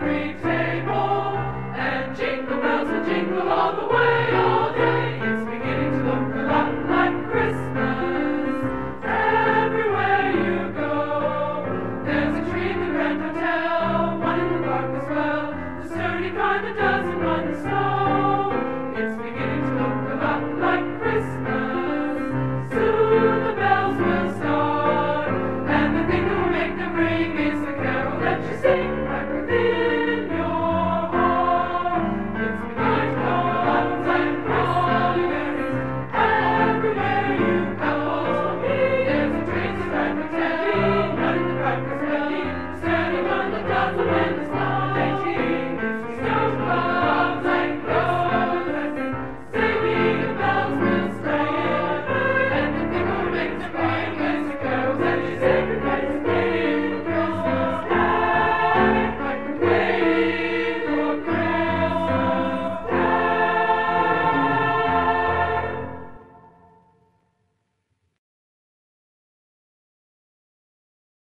every table, and jingle bells will jingle all the way all day. It's beginning to look a lot like Christmas everywhere you go. There's a tree in the Grand Hotel, one in the park as well, the sturdy kind that doesn't run the snow. It's beginning to look a lot like Christmas. Soon the bells will start, and the thing that will make them ring is the carol that